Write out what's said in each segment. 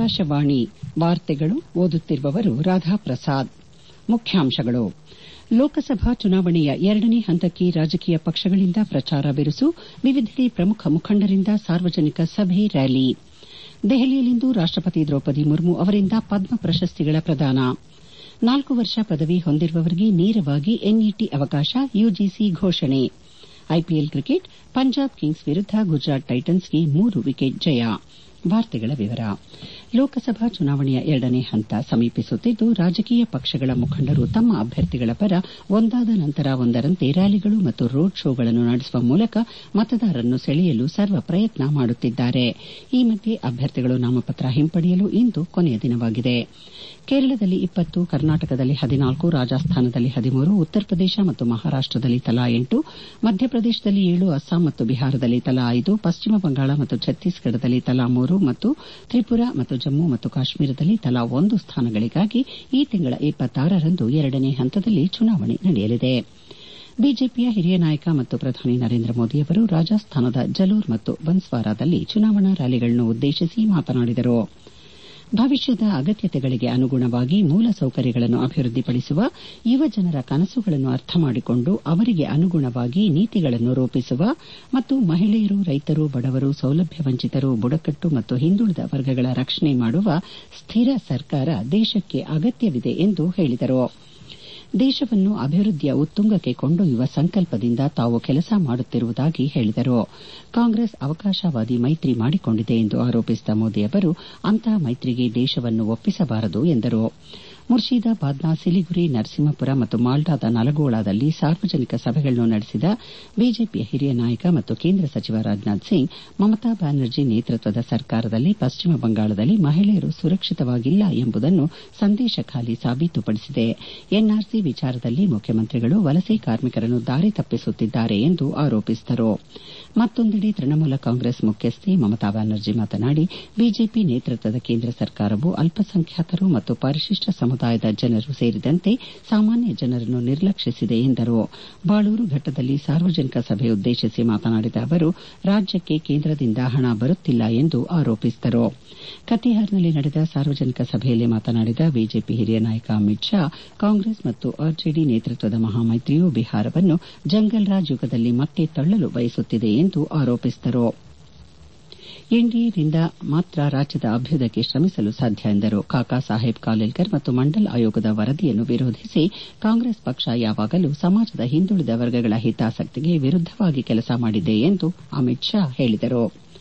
ಆಕಾಶವಾಣಿ ವಾರ್ತೆಗಳು ಓದುತ್ತಿರುವವರು ರಾಧಾಪ್ರಸಾದ್. ಮುಖ್ಯಾಂಶಗಳು. ಲೋಕಸಭಾ ಚುನಾವಣೆಯ ಎರಡನೇ ಹಂತಕ್ಕೆ ರಾಜಕೀಯ ಪಕ್ಷಗಳಿಂದ ಪ್ರಚಾರ ಬಿರುಸು. ವಿವಿಧೆಡೆ ಪ್ರಮುಖ ಮುಖಂಡರಿಂದ ಸಾರ್ವಜನಿಕ ಸಭೆ, ರ್ಯಾಲಿ. ದೆಹಲಿಯಲ್ಲಿಂದು ರಾಷ್ಟಪತಿ ದ್ರೌಪದಿ ಮುರ್ಮು ಅವರಿಂದ ಪದ್ಮ ಪ್ರಶಸ್ತಿಗಳ ಪ್ರದಾನ. 4 ವರ್ಷ ಪದವಿ ಹೊಂದಿರುವವರಿಗೆ ನೇರವಾಗಿ ಎನ್ಇಟಿ ಅವಕಾಶ, ಯುಜಿಸಿ ಘೋಷಣೆ. ಐಪಿಎಲ್ ಕ್ರಿಕೆಟ್, ಪಂಜಾಬ್ ಕಿಂಗ್ಸ್ ವಿರುದ್ಧ ಗುಜರಾತ್ ಟೈಟನ್ಸ್ಗೆ 3 ವಿಕೆಟ್ ಜಯ. ಲೋಕಸಭಾ ಚುನಾವಣೆಯ ಎರಡನೇ ಹಂತ ಸಮೀಪಿಸುತ್ತಿದ್ದು, ರಾಜಕೀಯ ಪಕ್ಷಗಳ ಮುಖಂಡರು ತಮ್ಮ ಅಭ್ಯರ್ಥಿಗಳ ಪರ ಒಂದಾದ ನಂತರ ಒಂದರಂತೆ ರ್ಯಾಲಿಗಳು ಮತ್ತು ರೋಡ್ ಶೋಗಳನ್ನು ನಡೆಸುವ ಮೂಲಕ ಮತದಾರರನ್ನು ಸೆಳೆಯಲು ಸರ್ವ ಪ್ರಯತ್ನ ಮಾಡುತ್ತಿದ್ದಾರೆ. ಈ ಮಧ್ಯೆ ಅಭ್ಯರ್ಥಿಗಳು ನಾಮಪತ್ರ ಹಿಂಪಡೆಯಲು ಇಂದು ಕೊನೆಯ ದಿನವಾಗಿದೆ. ಕೇರಳದಲ್ಲಿ 20, ಕರ್ನಾಟಕದಲ್ಲಿ 14, ರಾಜಸ್ಥಾನದಲ್ಲಿ 13, ಉತ್ತರ ಪ್ರದೇಶ ಮತ್ತು ಮಹಾರಾಷ್ಟದಲ್ಲಿ ತಲಾ 8, ಮಧ್ಯಪ್ರದೇಶದಲ್ಲಿ 7, ಅಸ್ಸಾಂ ಮತ್ತು ಬಿಹಾರದಲ್ಲಿ ತಲಾ 5, ಪಶ್ಚಿಮ ಬಂಗಾಳ ಮತ್ತು ಛತ್ತೀಸ್ಗಢದಲ್ಲಿ ತಲಾ 3 ಮತ್ತು ತ್ರಿಪುರಾ ಮತ್ತು ಜಮ್ಮು ಮತ್ತು ಕಾಶ್ಮೀರದಲ್ಲಿ ತಲಾ 1 ಸ್ಥಾನಗಳಿಗಾಗಿ ಈ ತಿಂಗಳ 26ರಂದು ಎರಡನೇ ಹಂತದಲ್ಲಿ ಚುನಾವಣೆ ನಡೆಯಲಿದೆ. ಬಿಜೆಪಿಯ ಹಿರಿಯ ನಾಯಕ ಮತ್ತು ಪ್ರಧಾನಿ ನರೇಂದ್ರ ಮೋದಿ ಅವರು ರಾಜಸ್ಥಾನದ ಜಲೋರ್ ಮತ್ತು ಬನ್ಸ್ವಾರಾದಲ್ಲಿ ಚುನಾವಣಾ ರ್ಯಾಲಿಗಳನ್ನು ಉದ್ದೇಶಿಸಿ ಮಾತನಾಡಿದರು. ಭವಿಷ್ಯದ ಅಗತ್ಯತೆಗಳಿಗೆ ಅನುಗುಣವಾಗಿ ಮೂಲಸೌಕರ್ಯಗಳನ್ನು ಅಭಿವೃದ್ಧಿಪಡಿಸುವ, ಯುವಜನರ ಕನಸುಗಳನ್ನು ಅರ್ಥ ಮಾಡಿಕೊಂಡು ಅವರಿಗೆ ಅನುಗುಣವಾಗಿ ನೀತಿಗಳನ್ನು ರೂಪಿಸುವ ಮತ್ತು ಮಹಿಳೆಯರು, ರೈತರು, ಬಡವರು, ಸೌಲಭ್ಯ ವಂಚಿತರು, ಬುಡಕಟ್ಟು ಮತ್ತು ಹಿಂದುಳಿದ ವರ್ಗಗಳ ರಕ್ಷಣೆ ಮಾಡುವ ಸ್ಥಿರ ಸರ್ಕಾರ ದೇಶಕ್ಕೆ ಅಗತ್ಯವಿದೆ ಎಂದು ಹೇಳಿದರು. ದೇಶವನ್ನು ಅಭಿವೃದ್ಧಿಯ ಉತ್ತುಂಗಕ್ಕೆ ಕೊಂಡೊಯ್ಯುವ ಸಂಕಲ್ಪದಿಂದ ತಾವು ಕೆಲಸ ಮಾಡುತ್ತಿರುವುದಾಗಿ ಹೇಳಿದರು. ಕಾಂಗ್ರೆಸ್ ಅವಕಾಶವಾದಿ ಮೈತ್ರಿ ಮಾಡಿಕೊಂಡಿದೆ ಎಂದು ಆರೋಪಿಸಿದ ಮೋದಿ ಅವರು ಅಂತಹ ಮೈತ್ರಿಗೆ ದೇಶವನ್ನು ಒಪ್ಪಿಸಬಾರದು ಎಂದರು. ಮುರ್ಷಿದಾಬಾದ್ನ ಸಿಲಿಗುರಿ, ನರಸಿಂಹಪುರ ಮತ್ತು ಮಾಲ್ಡಾದ ನಲಗೋಳದಲ್ಲಿ ಸಾರ್ವಜನಿಕ ಸಭೆಗಳನ್ನು ನಡೆಸಿದ ಬಿಜೆಪಿಯ ಹಿರಿಯ ನಾಯಕ ಮತ್ತು ಕೇಂದ್ರ ಸಚಿವ ರಾಜನಾಥ್ ಸಿಂಗ್, ಮಮತಾ ಬ್ಯಾನರ್ಜಿ ನೇತೃತ್ವದ ಸರ್ಕಾರದಲ್ಲಿ ಪಶ್ಚಿಮ ಬಂಗಾಳದಲ್ಲಿ ಮಹಿಳೆಯರು ಸುರಕ್ಷಿತವಾಗಿಲ್ಲ ಎಂಬುದನ್ನು ಸಂದೇಶ ಖಾಲಿ ಸಾಬೀತುಪಡಿಸಿದೆ. ಎನ್ಆರ್ಸಿ ವಿಚಾರದಲ್ಲಿ ಮುಖ್ಯಮಂತ್ರಿಗಳು ವಲಸೆ ಕಾರ್ಮಿಕರನ್ನು ದಾರಿ ತಪ್ಪಿಸುತ್ತಿದ್ದಾರೆ ಎಂದು ಆರೋಪಿಸಿದರು. ಮತ್ತೊಂದೆಡೆ ತೃಣಮೂಲ ಕಾಂಗ್ರೆಸ್ ಮುಖ್ಯಸ್ಥೆ ಮಮತಾ ಬ್ಯಾನರ್ಜಿ ಮಾತನಾಡಿ, ಬಿಜೆಪಿ ನೇತೃತ್ವದ ಕೇಂದ್ರ ಸರ್ಕಾರವು ಅಲ್ಪಸಂಖ್ಯಾತರು ಮತ್ತು ಪರಿಶಿಷ್ಟ ಸಮುದಾಯದ ಜನರು ಸೇರಿದಂತೆ ಸಾಮಾನ್ಯ ಜನರನ್ನು ನಿರ್ಲಕ್ಷಿಸಿದೆ ಎಂದರು. ಬಾಳೂರು ಘಟ್ಟದಲ್ಲಿ ಸಾರ್ವಜನಿಕ ಸಭೆ ಉದ್ದೇಶಿಸಿ ಮಾತನಾಡಿದ ಅವರು, ರಾಜ್ಯಕ್ಕೆ ಕೇಂದ್ರದಿಂದ ಹಣ ಬರುತ್ತಿಲ್ಲ ಎಂದು ಆರೋಪಿಸಿದರು. ಕತಿಹಾರ್ನಲ್ಲಿ ನಡೆದ ಸಾರ್ವಜನಿಕ ಸಭೆಯಲ್ಲಿ ಮಾತನಾಡಿದ ಬಿಜೆಪಿ ಹಿರಿಯ ನಾಯಕ ಅಮಿತ್ ಶಾ, ಕಾಂಗ್ರೆಸ್ ಮತ್ತು ಆರ್ಜೆಡಿ ನೇತೃತ್ವದ ಮಹಾಮೈತ್ರಿಯು ಬಿಹಾರವನ್ನು ಜಂಗಲ್ ರಾಜ್ ಯುಗದಲ್ಲಿ ಮತ್ತೆ ತಳ್ಳಲು ಬಯಸುತ್ತಿದೆ ಎಂದು ಆರೋಪಿಸಿದರು. ಎನ್ಡಿಎದಿಂದ ಮಾತ್ರ ರಾಜ್ಯದ ಅಭ್ಯುದಯಕ್ಕೆ ಶ್ರಮಿಸಲು ಸಾಧ್ಯ ಎಂದರು. ಕಾಕಾ ಸಾಹೇಬ್ ಕಾಲೇಲ್ಕರ್ ಮತ್ತು ಮಂಡಲ್ ಆಯೋಗದ ವರದಿಯನ್ನು ವಿರೋಧಿಸಿ ಕಾಂಗ್ರೆಸ್ ಪಕ್ಷ ಯಾವಾಗಲೂ ಸಮಾಜದ ಹಿಂದುಳಿದ ವರ್ಗಗಳ ಹಿತಾಸಕ್ತಿಗೆ ವಿರುದ್ದವಾಗಿ ಕೆಲಸ ಮಾಡಿದೆ ಎಂದು ಅಮಿತ್ ಶಾ ಹೇಳಿದರು.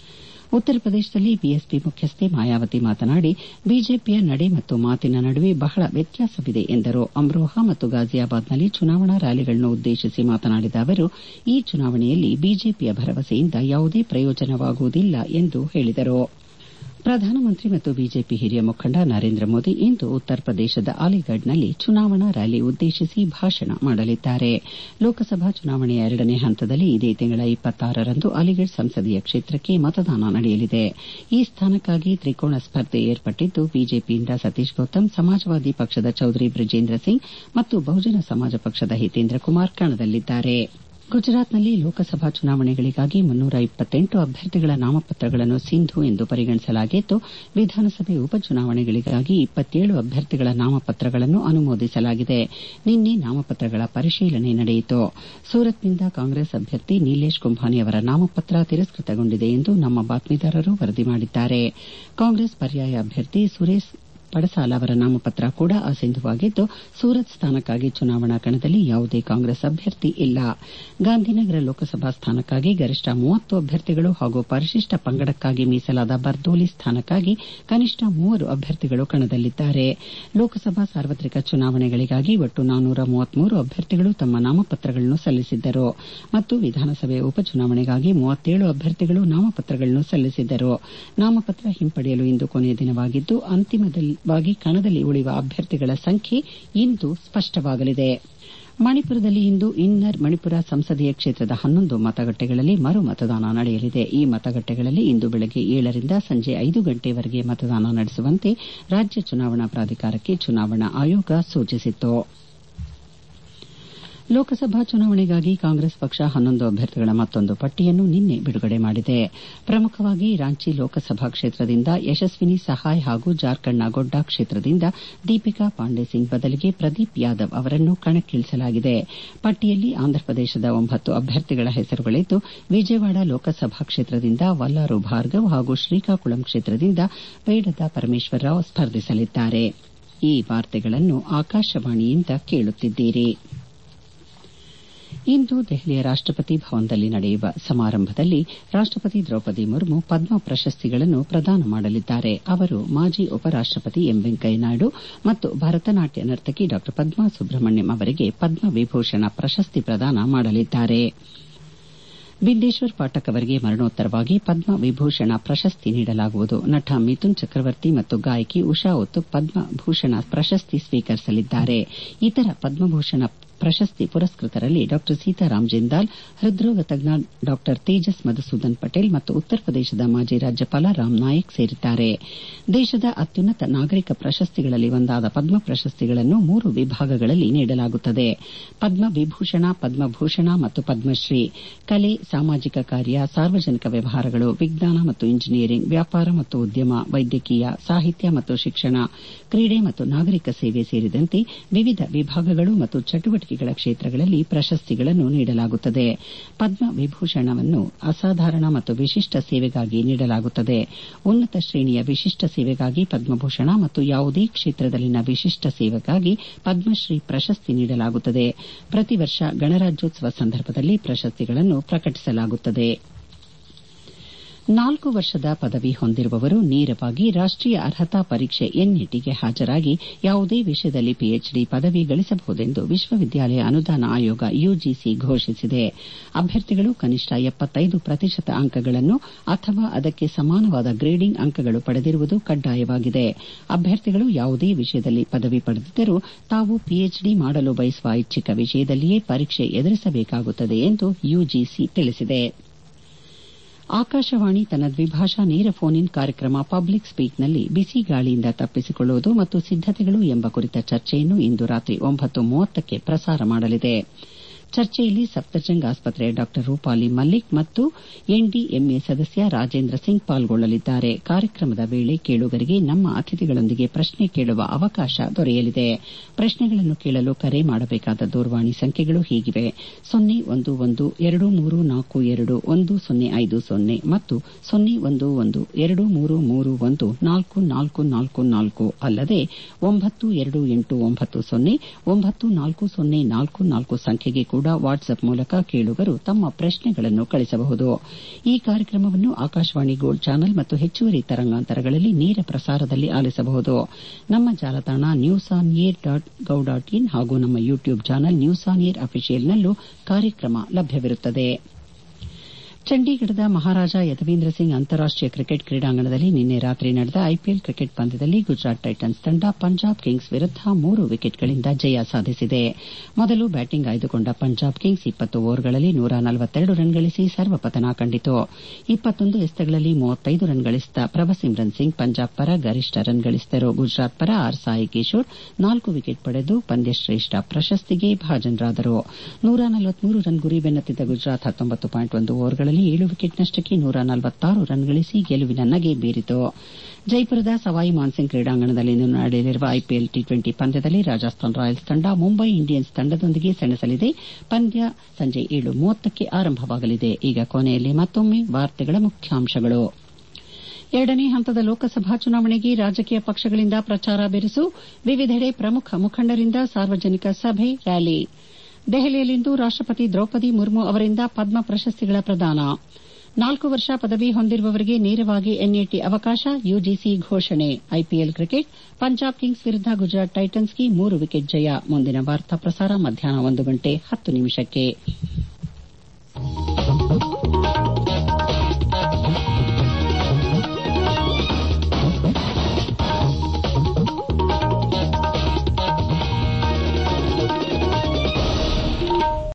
ಉತ್ತರ ಪ್ರದೇಶದಲ್ಲಿ ಬಿಎಸ್ಪಿ ಮುಖ್ಯಸ್ಥೆ ಮಾಯಾವತಿ ಮಾತನಾಡಿ, ಬಿಜೆಪಿಯ ನಡೆ ಮತ್ತು ಮಾತಿನ ನಡುವೆ ಬಹಳ ವ್ಯತ್ಯಾಸವಿದೆ ಎಂದರು. ಅಮ್ರೋಹಾ ಮತ್ತು ಗಾಜಿಯಾಬಾದ್ನಲ್ಲಿ ಚುನಾವಣಾ ರ್ಯಾಲಿಗಳನ್ನು ಉದ್ದೇಶಿಸಿ ಮಾತನಾಡಿದ ಅವರು, ಈ ಚುನಾವಣೆಯಲ್ಲಿ ಬಿಜೆಪಿಯ ಭರವಸೆಯಿಂದ ಯಾವುದೇ ಪ್ರಯೋಜನವಾಗುವುದಿಲ್ಲ ಎಂದು ಹೇಳಿದರು. ಪ್ರಧಾನಮಂತ್ರಿ ಮತ್ತು ಬಿಜೆಪಿ ಹಿರಿಯ ಮುಖಂಡ ನರೇಂದ್ರ ಮೋದಿ ಇಂದು ಉತ್ತರ ಪ್ರದೇಶದ ಅಲಿಗಢ್ನಲ್ಲಿ ಚುನಾವಣಾ ರ್ಯಾಲಿ ಉದ್ದೇಶಿಸಿ ಭಾಷಣ ಮಾಡಲಿದ್ದಾರೆ. ಲೋಕಸಭಾ ಚುನಾವಣೆಯ ಎರಡನೇ ಹಂತದಲ್ಲಿ ಇದೇ ತಿಂಗಳ 26ರಂದು ಅಲಿಗಢ್ ಸಂಸದೀಯ ಕ್ಷೇತ್ರಕ್ಕೆ ಮತದಾನ ನಡೆಯಲಿದೆ. ಈ ಸ್ಥಾನಕ್ಕಾಗಿ ತ್ರಿಕೋನ ಸ್ಪರ್ಧೆ ಏರ್ಪಟ್ಟಿದ್ದು, ಬಿಜೆಪಿಯಿಂದ ಸತೀಶ್ ಗೌತಮ್, ಸಮಾಜವಾದಿ ಪಕ್ಷದ ಚೌಧರಿ ಬ್ರಿಜೇಂದ್ರ ಸಿಂಗ್ ಮತ್ತು ಬಹುಜನ ಸಮಾಜ ಪಕ್ಷದ ಹಿತೇಂದ್ರ ಕುಮಾರ್ ಕಣದಲ್ಲಿದ್ದಾರೆ. ಗುಜರಾತ್ನಲ್ಲಿ ಲೋಕಸಭಾ ಚುನಾವಣೆಗಳಿಗಾಗಿ 328 ಅಭ್ಯರ್ಥಿಗಳ ನಾಮಪತ್ರಗಳನ್ನು ಸಿಂಧು ಎಂದು ಪರಿಗಣಿಸಲಾಗಿದ್ದು, ವಿಧಾನಸಭೆ ಉಪಚುನಾವಣೆಗಳಿಗಾಗಿ 27 ಅಭ್ಯರ್ಥಿಗಳ ನಾಮಪತ್ರಗಳನ್ನು ಅನುಮೋದಿಸಲಾಗಿದೆ. ನಿನ್ನೆ ನಾಮಪತ್ರಗಳ ಪರಿಶೀಲನೆ ನಡೆಯಿತು. ಸೂರತ್ನಿಂದ ಕಾಂಗ್ರೆಸ್ ಅಭ್ಯರ್ಥಿ ನೀಲೇಶ್ ಕುಂಭಾನಿ ಅವರ ನಾಮಪತ್ರ ತಿರಸ್ಕೃತಗೊಂಡಿದೆ ಎಂದು ನಮ್ಮ ಬಾತ್ಮೀದಾರರು ವರದಿ ಮಾಡಿದ್ದಾರೆ. ಕಾಂಗ್ರೆಸ್ ಪರ್ಯಾಯ ಅಭ್ಯರ್ಥಿ ಸುರೇಶ್ ಪಡಸಾಲ ಅವರ ನಾಮಪತ್ರ ಕೂಡ ಅಸಿಂಧುವಾಗಿದ್ದು, ಸೂರತ್ ಸ್ಥಾನಕ್ಕಾಗಿ ಚುನಾವಣಾ ಕಣದಲ್ಲಿ ಯಾವುದೇ ಕಾಂಗ್ರೆಸ್ ಅಭ್ಯರ್ಥಿ ಇಲ್ಲ. ಗಾಂಧಿನಗರ ಲೋಕಸಭಾ ಸ್ಥಾನಕ್ಕಾಗಿ ಗರಿಷ್ಠ 30 ಅಭ್ಯರ್ಥಿಗಳು ಹಾಗೂ ಪರಿಶಿಷ್ಟ ಪಂಗಡಕ್ಕಾಗಿ ಮೀಸಲಾದ ಬರ್ದೋಲಿ ಸ್ಥಾನಕ್ಕಾಗಿ ಕನಿಷ್ಠ 3 ಅಭ್ಯರ್ಥಿಗಳು ಕಣದಲ್ಲಿದ್ದಾರೆ. ಲೋಕಸಭಾ ಸಾರ್ವತ್ರಿಕ ಚುನಾವಣೆಗಳಿಗಾಗಿ ಒಟ್ಟು 433 ಅಭ್ಯರ್ಥಿಗಳು ತಮ್ಮ ನಾಮಪತ್ರಗಳನ್ನು ಸಲ್ಲಿಸಿದ್ದರು ಮತ್ತು ವಿಧಾನಸಭೆ ಉಪಚುನಾವಣೆಗಾಗಿ 37 ಅಭ್ಯರ್ಥಿಗಳು ನಾಮಪತ್ರಗಳನ್ನು ಸಲ್ಲಿಸಿದ್ದರು. ನಾಮಪತ್ರ ಹಿಂಪಡೆಯಲು ಇಂದು ಕೊನೆಯ ದಿನವಾಗಿದ್ದು, ಅಂತಿಮವಾಗಿ ಕಣದಲ್ಲಿ ಉಳಿಯುವ ಅಭ್ಯರ್ಥಿಗಳ ಸಂಖ್ಯೆ ಇಂದು ಸ್ಪಷ್ಟವಾಗಲಿದೆ. ಮಣಿಪುರದಲ್ಲಿ ಇಂದು ಇನ್ನರ್ ಮಣಿಪುರ ಸಂಸದೀಯ ಕ್ಷೇತ್ರದ 11 ಮತಗಟ್ಟೆಗಳಲ್ಲಿ ಮರು ಮತದಾನ ನಡೆಯಲಿದೆ. ಈ ಮತಗಟ್ಟೆಗಳಲ್ಲಿ ಇಂದು ಬೆಳಗ್ಗೆ 7ರಿಂದ ಸಂಜೆ 5 ಗಂಟೆವರೆಗೆ ಮತದಾನ ನಡೆಸುವಂತೆ ರಾಜ್ಯ ಚುನಾವಣಾ ಪ್ರಾಧಿಕಾರಕ್ಕೆ ಚುನಾವಣಾ ಆಯೋಗ ಸೂಚಿಸಿತ್ತು. ಲೋಕಸಭಾ ಚುನಾವಣೆಗಾಗಿ ಕಾಂಗ್ರೆಸ್ ಪಕ್ಷ 11 ಅಭ್ಯರ್ಥಿಗಳ ಮತ್ತೊಂದು ಪಟ್ಟಿಯನ್ನು ನಿನ್ನೆ ಬಿಡುಗಡೆ ಮಾಡಿದೆ. ಪ್ರಮುಖವಾಗಿ ರಾಂಚಿ ಲೋಕಸಭಾ ಕ್ಷೇತ್ರದಿಂದ ಯಶಸ್ವಿನಿ ಸಹಾಯ್ ಹಾಗೂ ಜಾರ್ಖಂಡ್ನ ಗೋಡ್ಡಾ ಕ್ಷೇತ್ರದಿಂದ ದೀಪಿಕಾ ಪಾಂಡೆ ಸಿಂಗ್ ಬದಲಿಗೆ ಪ್ರದೀಪ್ ಯಾದವ್ ಅವರನ್ನು ಕಣಕ್ಕಿಳಿಸಲಾಗಿದೆ. ಪಟ್ಟಿಯಲ್ಲಿ ಆಂಧ್ರಪ್ರದೇಶದ 9 ಅಭ್ಯರ್ಥಿಗಳ ಹೆಸರುಗಳಿದ್ದು, ವಿಜಯವಾಡ ಲೋಕಸಭಾ ಕ್ಷೇತ್ರದಿಂದ ವಲ್ಲಾರು ಭಾರ್ಗವ್ ಹಾಗೂ ಶ್ರೀಕಾಕುಳಂ ಕ್ಷೇತ್ರದಿಂದ ವೇಡದ ಪರಮೇಶ್ವರರಾವ್ ಸ್ಪರ್ಧಿಸಲಿದ್ದಾರೆ. ಈ ವಾರ್ತೆಗಳನ್ನು ಆಕಾಶವಾಣಿಯಿಂದ ಕೇಳುತ್ತಿದ್ದೀರಿ. ಇಂದು ದೆಹಲಿಯ ರಾಷ್ಟಪತಿ ಭವನದಲ್ಲಿ ನಡೆಯುವ ಸಮಾರಂಭದಲ್ಲಿ ರಾಷ್ಟಪತಿ ದ್ರೌಪದಿ ಮುರ್ಮು ಪದ್ಮ ಪ್ರಶಸ್ತಿಗಳನ್ನು ಪ್ರದಾನ ಮಾಡಲಿದ್ದಾರೆ. ಅವರು ಮಾಜಿ ಉಪರಾಷ್ಟಪತಿ ಎಂ ವೆಂಕಯ್ಯನಾಯ್ಡು ಮತ್ತು ಭರತನಾಟ್ಯ ನರ್ತಕಿ ಡಾ ಪದ್ಮಾ ಸುಬ್ರಹ್ಮಣ್ಯಂ ಅವರಿಗೆ ಪದ್ಮ ವಿಭೂಷಣ ಪ್ರಶಸ್ತಿ ಪ್ರದಾನ ಮಾಡಲಿದ್ದಾರೆ. ಬಿಂದೇಶ್ವರ್ ಪಾಠಕ್ ಅವರಿಗೆ ಮರಣೋತ್ತರವಾಗಿ ಪದ್ಮ ವಿಭೂಷಣ ಪ್ರಶಸ್ತಿ ನೀಡಲಾಗುವುದು. ನಟ ಮಿಥುನ್ ಚಕ್ರವರ್ತಿ ಮತ್ತು ಗಾಯಕಿ ಉಷಾ ಉತ್ತುಪ್ ಪದ್ಮಭೂಷಣ ಪ್ರಶಸ್ತಿ ಸ್ವೀಕರಿಸಲಿದ್ದಾರೆ. ಇತರ ಪದ್ಮಭೂಷಣ ಪ್ರಶಸ್ತಿ ಪುರಸ್ಕೃತರಲ್ಲಿ ಡಾ ಸೀತಾರಾಮ್ ಜಿಂದಾಲ್, ಹೃದ್ರೋಗ ತಜ್ಞ ಡಾ ತೇಜಸ್ ಮಧುಸೂದನ್ ಪಟೇಲ್ ಮತ್ತು ಉತ್ತರ ಪ್ರದೇಶದ ಮಾಜಿ ರಾಜ್ಯಪಾಲ ರಾಮ್ ನಾಯಕ್ ಸೇರಿದ್ದಾರೆ. ದೇಶದ ಅತ್ಯುನ್ನತ ನಾಗರಿಕ ಪ್ರಶಸ್ತಿಗಳಲ್ಲಿ ಒಂದಾದ ಪದ್ಮ ಪ್ರಶಸ್ತಿಗಳನ್ನು 3 ವಿಭಾಗಗಳಲ್ಲಿ ನೀಡಲಾಗುತ್ತದೆ. ಪದ್ಮ ವಿಭೂಷಣ, ಪದ್ಮಭೂಷಣ ಮತ್ತು ಪದ್ಮಶ್ರೀ. ಕಲೆ, ಸಾಮಾಜಿಕ ಕಾರ್ಯ, ಸಾರ್ವಜನಿಕ ವ್ಯವಹಾರಗಳು, ವಿಜ್ಞಾನ ಮತ್ತು ಇಂಜಿನಿಯರಿಂಗ್, ವ್ಯಾಪಾರ ಮತ್ತು ಉದ್ಯಮ, ವೈದ್ಯಕೀಯ, ಸಾಹಿತ್ಯ ಮತ್ತು ಶಿಕ್ಷಣ, ಕ್ರೀಡೆ ಮತ್ತು ನಾಗರಿಕ ಸೇವೆ ಸೇರಿದಂತೆ ವಿವಿಧ ವಿಭಾಗಗಳು ಮತ್ತು ಚಟುವಟಿಕೆಗಳ ಕ್ಷೇತ್ರಗಳಲ್ಲಿ ಪ್ರಶಸ್ತಿಗಳನ್ನು ನೀಡಲಾಗುತ್ತದೆ. ಪದ್ಮ ವಿಭೂಷಣವನ್ನು ಅಸಾಧಾರಣ ಮತ್ತು ವಿಶಿಷ್ಟ ಸೇವೆಗಾಗಿ ನೀಡಲಾಗುತ್ತದೆ. ಉನ್ನತ ಶ್ರೇಣಿಯ ವಿಶಿಷ್ಟ ಸೇವೆಗಾಗಿ ಪದ್ಮಭೂಷಣ ಮತ್ತು ಯಾವುದೇ ಕ್ಷೇತ್ರದಲ್ಲಿನ ವಿಶಿಷ್ಟ ಸೇವೆಗಾಗಿ ಪದ್ಮಶ್ರೀ ಪ್ರಶಸ್ತಿ ನೀಡಲಾಗುತ್ತದೆ. ಪ್ರತಿ ವರ್ಷ ಗಣರಾಜ್ಯೋತ್ಸವ ಸಂದರ್ಭದಲ್ಲಿ ಪ್ರಶಸ್ತಿಗಳನ್ನು ಪ್ರಕಟಿಸಲಾಗುತ್ತದೆ. 4 ವರ್ಷದ ಪದವಿ ಹೊಂದಿರುವವರು ನೇರವಾಗಿ ರಾಷ್ಟೀಯ ಅರ್ಹತಾ ಪರೀಕ್ಷೆ ಎನ್ಇಟಿಗೆ ಹಾಜರಾಗಿ ಯಾವುದೇ ವಿಷಯದಲ್ಲಿ ಪಿಎಚ್ಡಿ ಪದವಿ ಗಳಿಸಬಹುದೆಂದು ವಿಶ್ವವಿದ್ಯಾಲಯ ಅನುದಾನ ಆಯೋಗ ಯುಜಿಸಿ ಘೋಷಿಸಿದೆ. ಅಭ್ಯರ್ಥಿಗಳು ಕನಿಷ್ಠ 75% ಅಂಕಗಳನ್ನು ಅಥವಾ ಅದಕ್ಕೆ ಸಮಾನವಾದ ಗ್ರೇಡಿಂಗ್ ಅಂಕಗಳು ಪಡೆದಿರುವುದು ಕಡ್ಡಾಯವಾಗಿದೆ. ಅಭ್ಯರ್ಥಿಗಳು ಯಾವುದೇ ವಿಷಯದಲ್ಲಿ ಪದವಿ ಪಡೆದಿದ್ದರೂ ತಾವು ಪಿಎಚ್ಡಿ ಮಾಡಲು ಬಯಸುವ ಐಚ್ಛಿಕ ವಿಷಯದಲ್ಲಿಯೇ ಪರೀಕ್ಷೆ ಎದುರಿಸಬೇಕಾಗುತ್ತದೆ ಎಂದು ಯುಜಿಸಿ ತಿಳಿಸಿದೆ. ಆಕಾಶವಾಣಿ ತನ್ನ ದ್ವಿಭಾಷಾ ನೇರ ಫೋನ್ ಇನ್ ಕಾರ್ಯಕ್ರಮ ಪಬ್ಲಿಕ್ ಸ್ಪೀಕ್ನಲ್ಲಿ ಬಿಸಿ ಗಾಳಿಯಿಂದ ತಪ್ಪಿಸಿಕೊಳ್ಳುವುದು ಮತ್ತು ಸಿದ್ದತೆಗಳು ಎಂಬ ಕುರಿತ ಚರ್ಚೆಯನ್ನು ಇಂದು ರಾತ್ರಿ 9:30ಕ್ಕೆ ಪ್ರಸಾರ ಮಾಡಲಿದೆ. ಚರ್ಚೆಯಲ್ಲಿ ಸಫ್ದರ್ಜಂಗ್ ಆಸ್ಪತ್ರೆಯ ಡಾ ರೂಪಾಲಿ ಮಲ್ಲಿಕ್ ಮತ್ತು ಎನ್ಡಿಎಂಎ ಸದಸ್ಯ ರಾಜೇಂದ್ರ ಸಿಂಗ್ ಪಾಲ್ಗೊಳ್ಳಲಿದ್ದಾರೆ. ಕಾರ್ಯಕ್ರಮದ ವೇಳೆ ಕೇಳುಗರಿಗೆ ನಮ್ಮ ಅತಿಥಿಗಳೊಂದಿಗೆ ಪ್ರಶ್ನೆ ಕೇಳುವ ಅವಕಾಶ ದೊರೆಯಲಿದೆ. ಪ್ರಶ್ನೆಗಳನ್ನು ಕೇಳಲು ಕರೆ ಮಾಡಬೇಕಾದ ದೂರವಾಣಿ ಸಂಖ್ಯೆಗಳು ಹೀಗಿವೆ: 011-2342-1050 ಮತ್ತು 011-2331-4444 ಅಲ್ಲದೆ 9289094444 ಸಂಖ್ಯೆಗೆ ಕೂಡ ವಾಟ್ಸ್ಆಪ್ ಮೂಲಕ ಕೇಳುಗರು ತಮ್ಮ ಪ್ರಶ್ನೆಗಳನ್ನು ಕಳಿಸಬಹುದು. ಈ ಕಾರ್ಯಕ್ರಮವನ್ನು ಆಕಾಶವಾಣಿ ಗೋಲ್ಡ್ ಚಾನೆಲ್ ಮತ್ತು ಹೆಚ್ಚುವರಿ ತರಂಗಾಂತರಗಳಲ್ಲಿ ನೇರ ಪ್ರಸಾರದಲ್ಲಿ ಆಲಿಸಬಹುದು. ನಮ್ಮ ಜಾಲತಾಣ newsonair.gov.in ಹಾಗೂ ನಮ್ಮ YouTube channel news on air ಅಫಿಷಿಯಲ್ನಲ್ಲೂ ಕಾರ್ಯಕ್ರಮ ಲಭ್ಯವಿರುತ್ತದೆ. ಚಂಡೀಗಢದ ಮಹಾರಾಜ ಯದುವೀಂದ್ರ ಸಿಂಗ್ ಅಂತಾರಾಷ್ಟೀಯ ಕ್ರಿಕೆಟ್ ಕ್ರೀಡಾಂಗಣದಲ್ಲಿ ನಿನ್ನೆ ರಾತ್ರಿ ನಡೆದ ಐಪಿಎಲ್ ಕ್ರಿಕೆಟ್ ಪಂದ್ಯದಲ್ಲಿ ಗುಜರಾತ್ ಟೈಟನ್ಸ್ ತಂಡ ಪಂಜಾಬ್ ಕಿಂಗ್ಸ್ ವಿರುದ್ಧ 3 ವಿಕೆಟ್ಗಳಿಂದ ಜಯ ಸಾಧಿಸಿದೆ. ಮೊದಲು ಬ್ಯಾಟಿಂಗ್ ಆಯ್ದುಕೊಂಡ ಪಂಜಾಬ್ ಕಿಂಗ್ಸ್ 20 ಓವರ್ಗಳಲ್ಲಿ 142 ರನ್ ಗಳಿಸಿ ಸರ್ವಪತನ ಕಂಡಿತು. 21 ಎಸೆತಗಳಲ್ಲಿ 35 ರನ್ ಗಳಿಸಿದ ಪ್ರಭಸಿಮ್ರನ್ ಸಿಂಗ್ ಪಂಜಾಬ್ ಪರ ಗರಿಷ್ಠ ರನ್ ಗಳಿಸಿದರು. ಗುಜರಾತ್ ಪರ ಸಾಯಿ ಕಿಶೋರ್ 4 ವಿಕೆಟ್ ಪಡೆದು ಪಂದ್ಯಶ್ರೇಷ್ಠ ಪ್ರಶಸ್ತಿಗೆ ಭಾಜನರಾದರು. 143 ರನ್ ಗುರಿ ಬೆನ್ನತ್ತಿದ್ದ ಗುಜರಾತ್ 19.1 ಓವರ್ಗಳಲ್ಲಿ 7 ವಿಕೆಟ್ ನಷ್ಟಕ್ಕೆ 146 ರನ್ ಗಳಿಸಿ ಗೆಲುವಿನ ನಗೆ ಬೀರಿತು. ಜೈಪುರದ ಸವಾಯಿ ಮಾನ್ಸಿಂಗ್ ಕ್ರೀಡಾಂಗಣದಲ್ಲಿಂದು ನಡೆಯಲಿರುವ ಐಪಿಎಲ್ ಟಿ20 ಪಂದ್ಯದಲ್ಲಿ ರಾಜಸ್ಥಾನ್ ರಾಯಲ್ಸ್ ತಂಡ ಮುಂಬೈ ಇಂಡಿಯನ್ಸ್ ತಂಡದೊಂದಿಗೆ ಸೆಣಸಲಿದೆ. ಪಂದ್ಯ ಸಂಜೆ 7:30ಕ್ಕೆ ಆರಂಭವಾಗಲಿದೆ. ಈಗ ಕೊನೆಯಲ್ಲಿ ಮತ್ತೊಮ್ಮೆ ವಾರ್ತೆಗಳ ಮುಖ್ಯಾಂಶಗಳು. 2ನೇ ಹಂತದ ಲೋಕಸಭಾ ಚುನಾವಣೆಗೆ ರಾಜಕೀಯ ಪಕ್ಷಗಳಿಂದ ಪ್ರಚಾರ ಬಿರುಸು. ವಿವಿಧೆಡೆ ಪ್ರಮುಖ ಮುಖಂಡರಿಂದ ಸಾರ್ವಜನಿಕ ಸಭೆ, ರ್ಯಾಲಿ. ದೆಹಲಿಯಲ್ಲಿಂದು ರಾಷ್ಟಪತಿ ದ್ರೌಪದಿ ಮುರ್ಮು ಅವರಿಂದ ಪದ್ಮ ಪ್ರಶಸ್ತಿಗಳ ಪ್ರದಾನ. 4 ವರ್ಷ ಪದವಿ ಹೊಂದಿರುವವರಿಗೆ ನೇರವಾಗಿ ಎನ್ಇಟಿ ಅವಕಾಶ, ಯುಜಿಸಿ ಘೋಷಣೆ. ಐಪಿಎಲ್ ಕ್ರಿಕೆಟ್ ಪಂಜಾಬ್ ಕಿಂಗ್ಸ್ ವಿರುದ್ಧ ಗುಜರಾತ್ ಟೈಟನ್ಸ್ಗೆ 3 ವಿಕೆಟ್ ಜಯ. ಮುಂದಿನ ವಾರ್ತಾ ಪ್ರಸಾರ ಮಧ್ಯಾಹ್ನ 1:10 ನಿಮಿಷಕ್ಕೆ.